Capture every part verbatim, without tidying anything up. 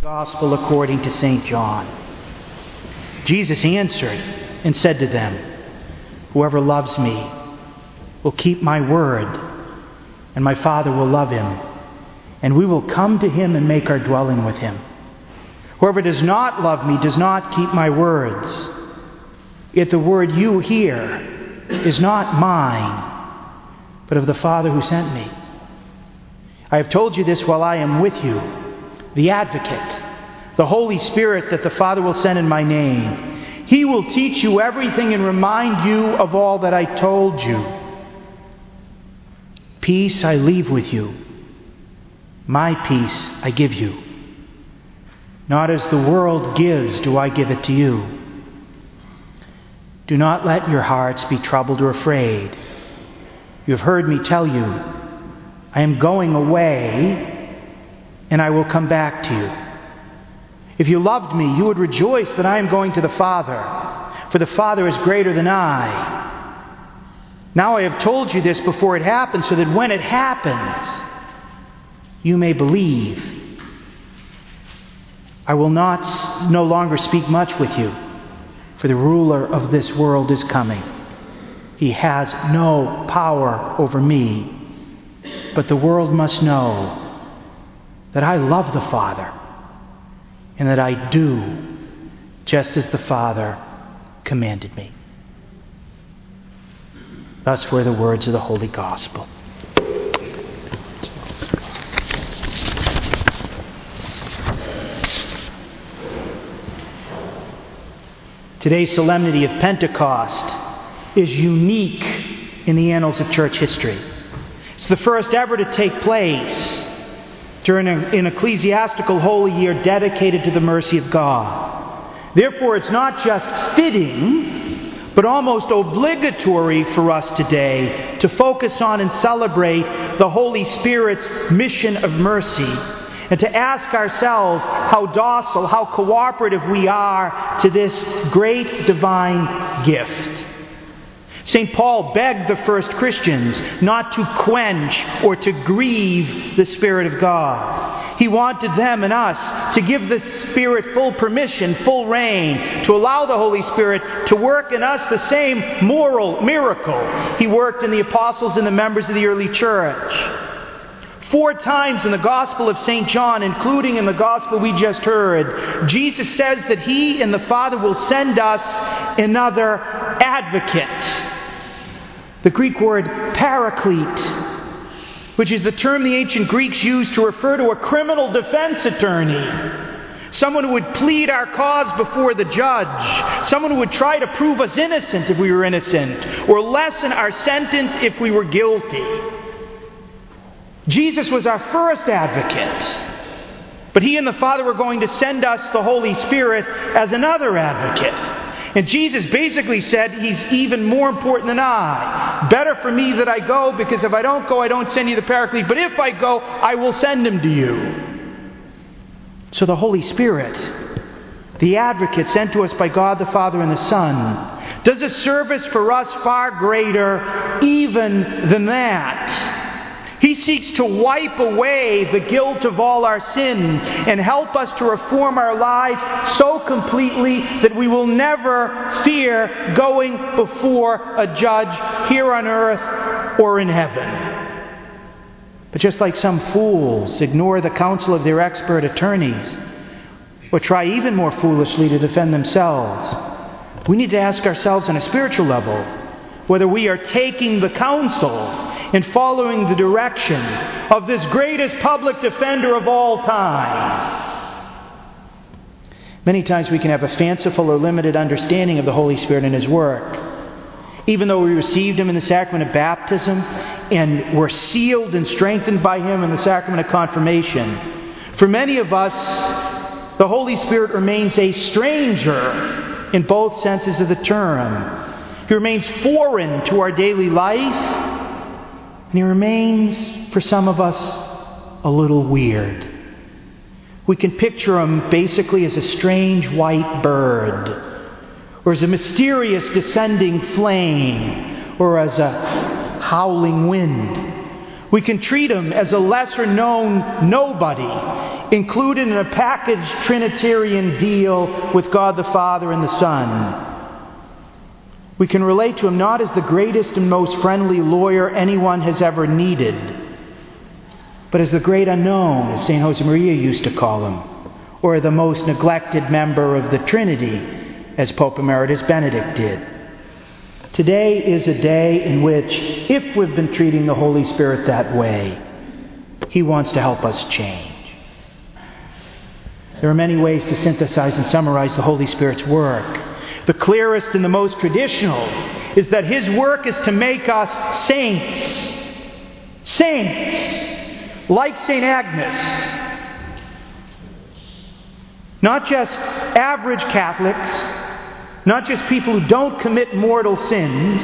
Gospel according to Saint John. Jesus answered and said to them, "Whoever loves me will keep my word, and my Father will love him, and we will come to him and make our dwelling with him. Whoever does not love me does not keep my words. Yet the word you hear is not mine, but of the Father who sent me. I have told you this while I am with you, the Advocate, the Holy Spirit that the Father will send in my name. He will teach you everything and remind you of all that I told you. Peace I leave with you. My peace I give you. Not as the world gives do I give it to you. Do not let your hearts be troubled or afraid. You have heard me tell you, I am going away, and I will come back to you. If you loved me, you would rejoice that I am going to the Father, for the Father is greater than I. Now I have told you this before it happens, so that when it happens, you may believe. I will not no longer speak much with you, for the ruler of this world is coming. He has no power over me, but the world must know that I love the Father, and that I do just as the Father commanded me." Thus were the words of the Holy Gospel. Today's solemnity of Pentecost is unique in the annals of church history. It's the first ever to take place during an ecclesiastical holy year dedicated to the mercy of God. Therefore, it's not just fitting, but almost obligatory for us today to focus on and celebrate the Holy Spirit's mission of mercy, and to ask ourselves how docile, how cooperative we are to this great divine gift. Saint Paul begged the first Christians not to quench or to grieve the Spirit of God. He wanted them and us to give the Spirit full permission, full reign, to allow the Holy Spirit to work in us the same moral miracle He worked in the apostles and the members of the early church. Four times in the Gospel of Saint John, including in the Gospel we just heard, Jesus says that He and the Father will send us another advocate. The Greek word paraclete, which is the term the ancient Greeks used to refer to a criminal defense attorney. Someone who would plead our cause before the judge. Someone who would try to prove us innocent if we were innocent, or lessen our sentence if we were guilty. Jesus was our first advocate, but He and the Father were going to send us the Holy Spirit as another advocate. And Jesus basically said, He's even more important than I. Better for me that I go, because if I don't go, I don't send you the Paraclete. But if I go, I will send Him to you. So the Holy Spirit, the advocate sent to us by God the Father and the Son, does a service for us far greater even than that. He seeks to wipe away the guilt of all our sins and help us to reform our lives so completely that we will never fear going before a judge here on earth or in heaven. But just like some fools ignore the counsel of their expert attorneys, or try even more foolishly to defend themselves, we need to ask ourselves on a spiritual level whether we are taking the counsel and following the direction of this greatest public defender of all time. Many times we can have a fanciful or limited understanding of the Holy Spirit and His work. Even though we received Him in the sacrament of baptism and were sealed and strengthened by Him in the sacrament of confirmation, for many of us, the Holy Spirit remains a stranger in both senses of the term. He remains foreign to our daily life, and He remains, for some of us, a little weird. We can picture Him basically as a strange white bird, or as a mysterious descending flame, or as a howling wind. We can treat Him as a lesser-known nobody, included in a packaged Trinitarian deal with God the Father and the Son. We can relate to him not as the greatest and most friendly lawyer anyone has ever needed, but as the great unknown, as Saint Josemaria used to call him, or the most neglected member of the Trinity, as Pope Emeritus Benedict did. Today is a day in which, if we've been treating the Holy Spirit that way, he wants to help us change. There are many ways to synthesize and summarize the Holy Spirit's work. The clearest and the most traditional is that his work is to make us saints. Saints, like Saint Agnes. Not just average Catholics, not just people who don't commit mortal sins,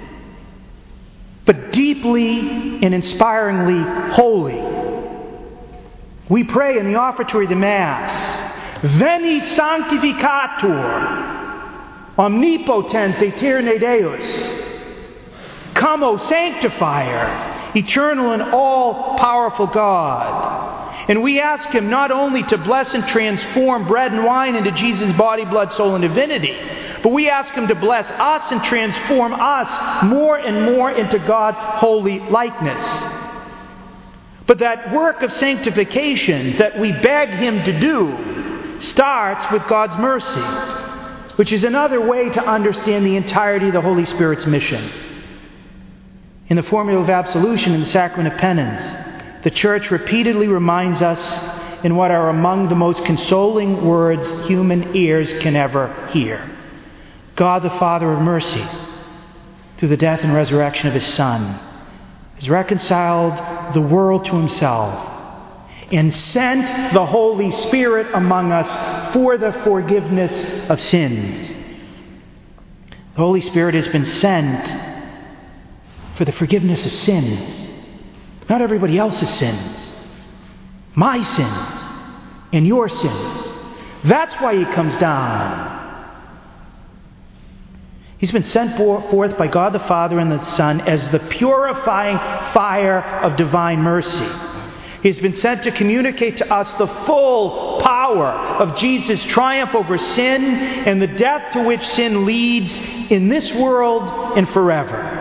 but deeply and inspiringly holy. We pray in the offertory of the Mass, Veni Sanctificator, Omnipotens Aeterne Deus. Come, O Sanctifier, eternal and all-powerful God. And we ask him not only to bless and transform bread and wine into Jesus' body, blood, soul, and divinity, but we ask him to bless us and transform us more and more into God's holy likeness. But that work of sanctification that we beg him to do starts with God's mercy, which is another way to understand the entirety of the Holy Spirit's mission. In the formula of absolution in the sacrament of penance, the Church repeatedly reminds us in what are among the most consoling words human ears can ever hear. God the Father of mercies, through the death and resurrection of his Son, has reconciled the world to himself and sent the Holy Spirit among us for the forgiveness of sins. The Holy Spirit has been sent for the forgiveness of sins. Not everybody else's sins. My sins and your sins. That's why he comes down. He's been sent forth by God the Father and the Son as the purifying fire of divine mercy. He's been sent to communicate to us the full power of Jesus' triumph over sin and the death to which sin leads in this world and forever.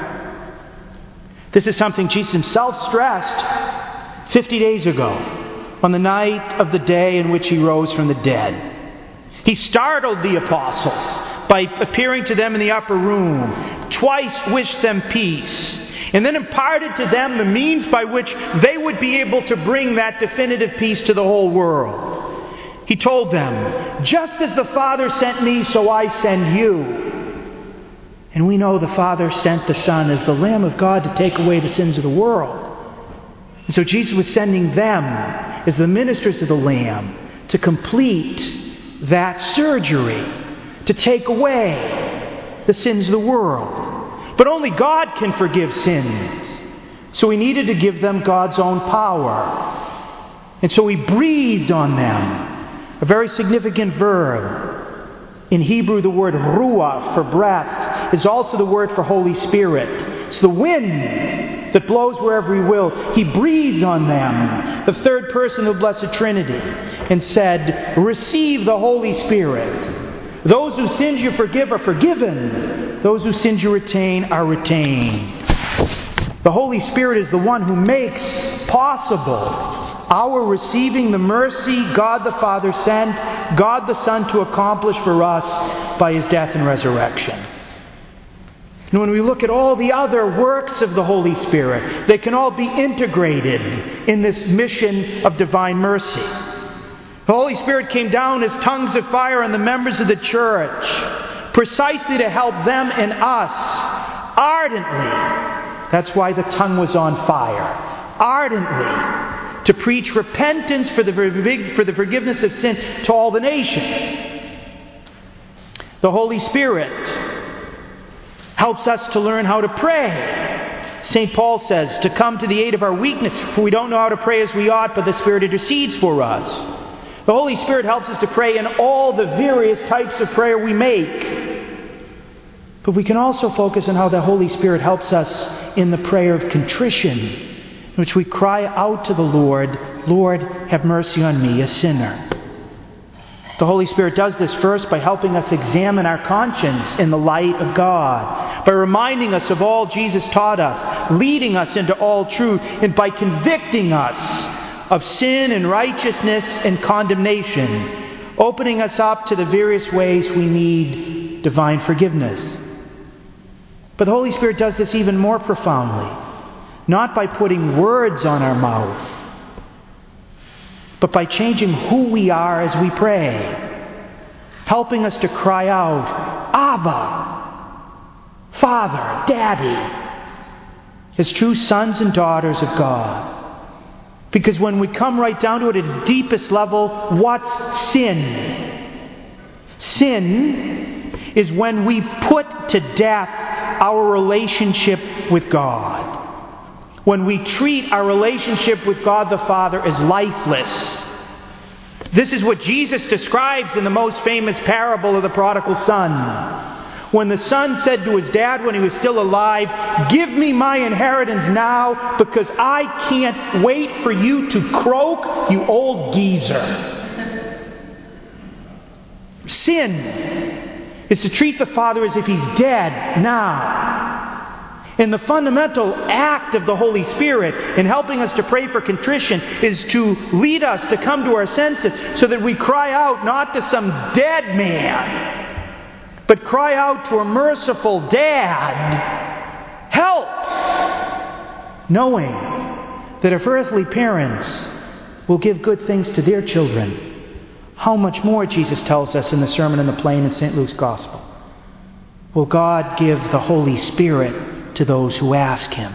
This is something Jesus himself stressed fifty days ago, on the night of the day in which he rose from the dead. He startled the apostles by appearing to them in the upper room, twice wished them peace, and then imparted to them the means by which they would be able to bring that definitive peace to the whole world. He told them, just as the Father sent me, so I send you. And we know the Father sent the Son as the Lamb of God to take away the sins of the world. And so Jesus was sending them as the ministers of the Lamb to complete that surgery, to take away the sins of the world. But only God can forgive sins. So he needed to give them God's own power. And so he breathed on them. A very significant verb. In Hebrew, the word ruach for breath is also the word for Holy Spirit. It's the wind that blows wherever he wills. He breathed on them, the third person of the Blessed Trinity, and said, receive the Holy Spirit. Those whose sins you forgive are forgiven. Those whose sins you retain are retained. The Holy Spirit is the one who makes possible our receiving the mercy God the Father sent God the Son to accomplish for us by his death and resurrection. And when we look at all the other works of the Holy Spirit, they can all be integrated in this mission of divine mercy. The Holy Spirit came down as tongues of fire on the members of the church, precisely to help them and us ardently. That's why the tongue was on fire. Ardently to preach repentance for the, for the forgiveness of sin to all the nations. The Holy Spirit helps us to learn how to pray. Saint Paul says, to come to the aid of our weakness, for we don't know how to pray as we ought, but the Spirit intercedes for us. The Holy Spirit helps us to pray in all the various types of prayer we make. But we can also focus on how the Holy Spirit helps us in the prayer of contrition, which we cry out to the Lord, Lord, have mercy on me, a sinner. The Holy Spirit does this first by helping us examine our conscience in the light of God, by reminding us of all Jesus taught us, leading us into all truth, and by convicting us of sin and righteousness and condemnation, opening us up to the various ways we need divine forgiveness. But the Holy Spirit does this even more profoundly, not by putting words on our mouth, but by changing who we are as we pray, helping us to cry out, Abba, Father, Daddy, as true sons and daughters of God. Because when we come right down to it at its deepest level, what's sin? Sin is when we put to death our relationship with God. When we treat our relationship with God the Father as lifeless. This is what Jesus describes in the most famous parable of the prodigal son. When the son said to his dad when he was still alive, give me my inheritance now because I can't wait for you to croak, you old geezer. Sin is to treat the Father as if He's dead now. And the fundamental act of the Holy Spirit in helping us to pray for contrition is to lead us to come to our senses so that we cry out not to some dead man, but cry out to a merciful Dad, help! Knowing that if earthly parents will give good things to their children, how much more, Jesus tells us in the Sermon on the Plain in Saint Luke's Gospel, will God give the Holy Spirit to those who ask Him.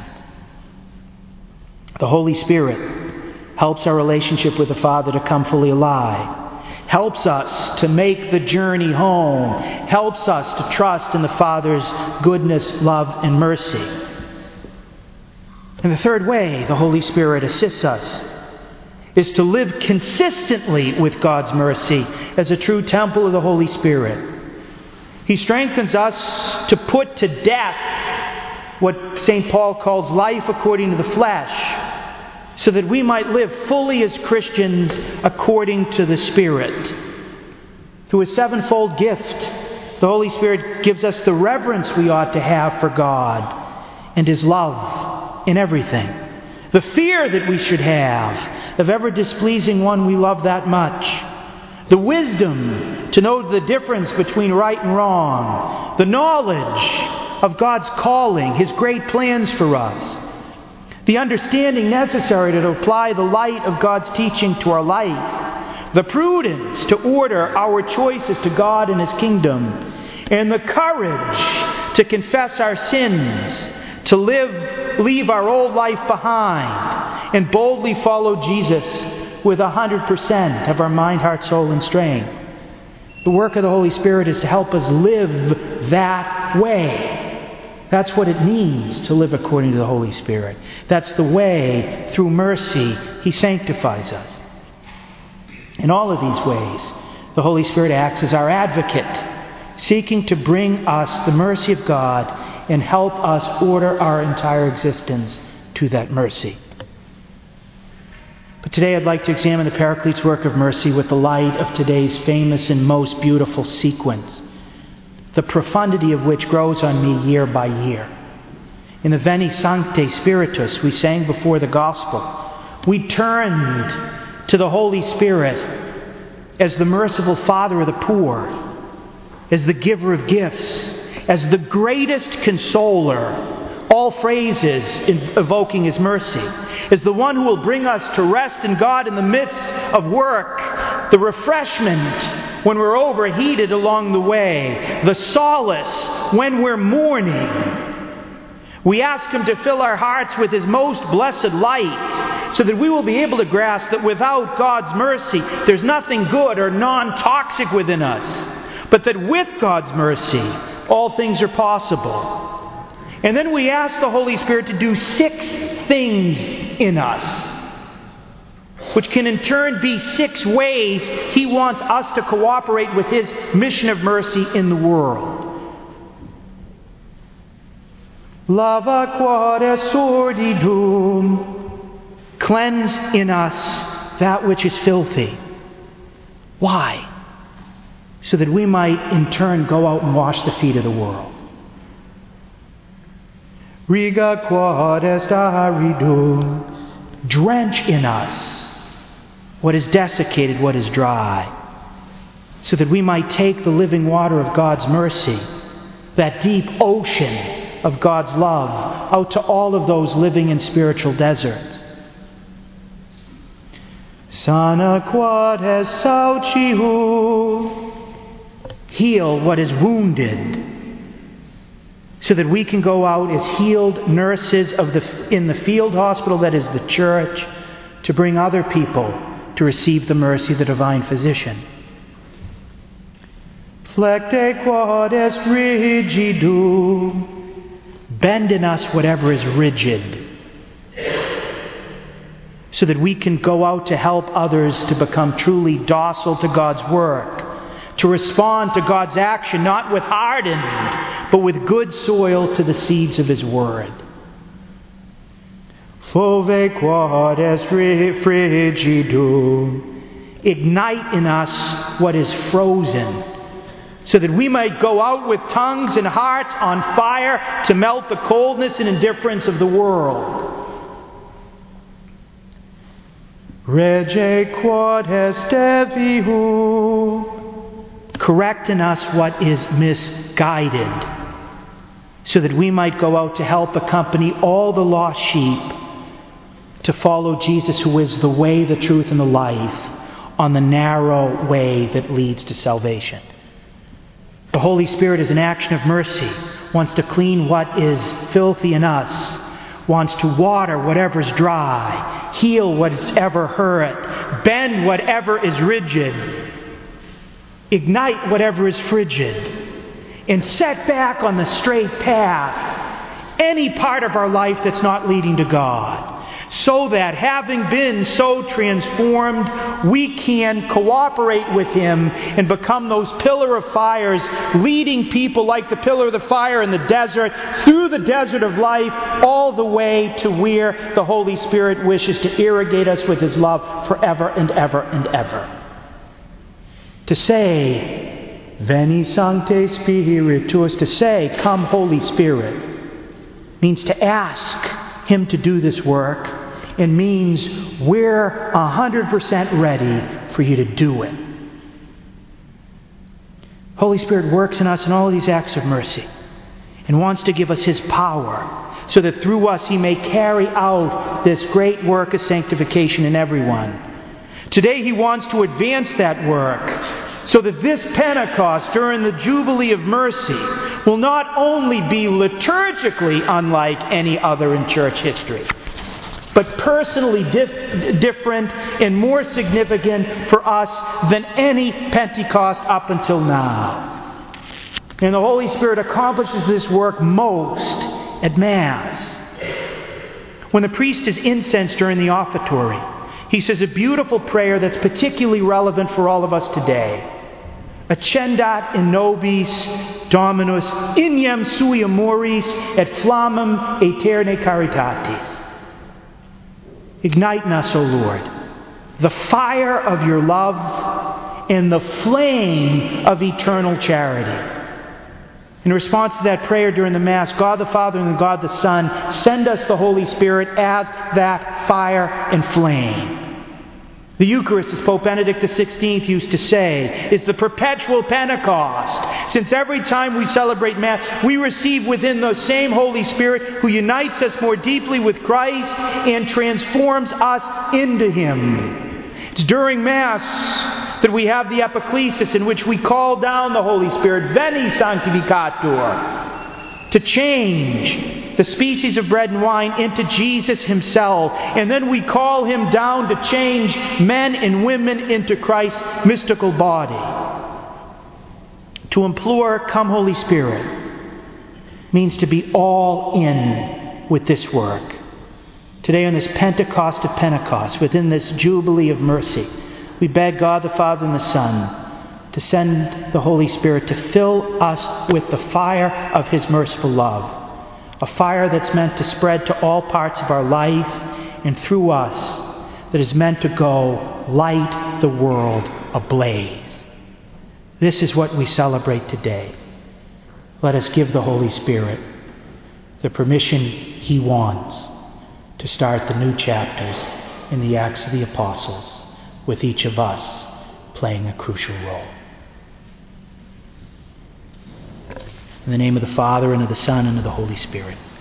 The Holy Spirit helps our relationship with the Father to come fully alive, helps us to make the journey home, helps us to trust in the Father's goodness, love, and mercy. And the third way the Holy Spirit assists us is to live consistently with God's mercy as a true temple of the Holy Spirit. He strengthens us to put to death what Saint Paul calls life according to the flesh, so that we might live fully as Christians according to the Spirit. Through His sevenfold gift, the Holy Spirit gives us the reverence we ought to have for God and His love in everything. The fear that we should have of ever displeasing one we love that much. The wisdom to know the difference between right and wrong. The knowledge of God's calling, His great plans for us. The understanding necessary to apply the light of God's teaching to our life. The prudence to order our choices to God and His kingdom. And the courage to confess our sins, to live, leave our old life behind, and boldly follow Jesus with a hundred percent of our mind, heart, soul, and strength. The work of the Holy Spirit is to help us live that way. That's what it means to live according to the Holy Spirit. That's the way, through mercy, He sanctifies us. In all of these ways, the Holy Spirit acts as our advocate, seeking to bring us the mercy of God and help us order our entire existence to that mercy. But today I'd like to examine the Paraclete's work of mercy with the light of today's famous and most beautiful sequence, the profundity of which grows on me year by year. In the Veni Sancte Spiritus we sang before the Gospel, we turned to the Holy Spirit as the merciful Father of the poor, as the giver of gifts, as the greatest consoler, all phrases evoking His mercy, as the one who will bring us to rest in God in the midst of work, the refreshment when we're overheated along the way, the solace when we're mourning. We ask Him to fill our hearts with His most blessed light so that we will be able to grasp that without God's mercy there's nothing good or non-toxic within us, but that with God's mercy all things are possible. And then we ask the Holy Spirit to do six things in us, which can in turn be six ways He wants us to cooperate with His mission of mercy in the world. Lava quod est sordidum, Cleanse in us that which is filthy. Why? So that we might in turn go out and wash the feet of the world. Riga quod est aridum. Drench in us what is desiccated, what is dry, so that we might take the living water of God's mercy, that deep ocean of God's love, out to all of those living in spiritual deserts. Sana quod est sauciu. Heal what is wounded, so that we can go out as healed nurses of the, in the field hospital that is the church, to bring other people to receive the mercy of the divine physician. Flecte quod est rigidum. Bend in us whatever is rigid, so that we can go out to help others to become truly docile to God's work, to respond to God's action, not with hardened, but with good soil to the seeds of His Word. Fove quod est frigidum. Ignite in us what is frozen, so that we might go out with tongues and hearts on fire to melt the coldness and indifference of the world. Rege quod est devium. Correct in us what is misguided, so that we might go out to help accompany all the lost sheep to follow Jesus, who is the way, the truth, and the life, on the narrow way that leads to salvation. The Holy Spirit is an action of mercy, wants to clean what is filthy in us, wants to water whatever's dry, heal what is ever hurt, bend whatever is rigid, ignite whatever is frigid, and set back on the straight path any part of our life that's not leading to God, so that, having been so transformed, we can cooperate with Him and become those pillar of fires, leading people like the pillar of the fire in the desert, through the desert of life, all the way to where the Holy Spirit wishes to irrigate us with His love forever and ever and ever. To say, Veni Sancte Spiritus, to say, come Holy Spirit, means to ask Him to do this work, and means we're one hundred percent ready for you to do it. Holy Spirit works in us in all of these acts of mercy and wants to give us His power, so that through us He may carry out this great work of sanctification in everyone. Today He wants to advance that work, so that this Pentecost, during the Jubilee of Mercy, will not only be liturgically unlike any other in church history, but personally dif- different and more significant for us than any Pentecost up until now. And the Holy Spirit accomplishes this work most at Mass. When the priest is incensed during the offertory, he says a beautiful prayer that's particularly relevant for all of us today. Accendat in nobis Dominus ignem sui amoris et flammam aeternae caritatis. Ignite in us, O Lord, the fire of your love and the flame of eternal charity. In response to that prayer during the Mass, God the Father and God the Son send us the Holy Spirit as that fire and flame. The Eucharist, as Pope Benedict the sixteenth used to say, is the perpetual Pentecost. Since every time we celebrate Mass, we receive within the same Holy Spirit who unites us more deeply with Christ and transforms us into Him. It's during Mass that we have the epiclesis in which we call down the Holy Spirit, Veni Sanctificator, to change the species of bread and wine into Jesus Himself. And then we call Him down to change men and women into Christ's mystical body. To implore, come Holy Spirit, means to be all in with this work. Today on this Pentecost of Pentecost, within this Jubilee of Mercy, we beg God the Father and the Son to send the Holy Spirit to fill us with the fire of His merciful love. A fire that's meant to spread to all parts of our life and through us that is meant to go light the world ablaze. This is what we celebrate today. Let us give the Holy Spirit the permission He wants to start the new chapters in the Acts of the Apostles, with each of us playing a crucial role. In the name of the Father, and of the Son, and of the Holy Spirit.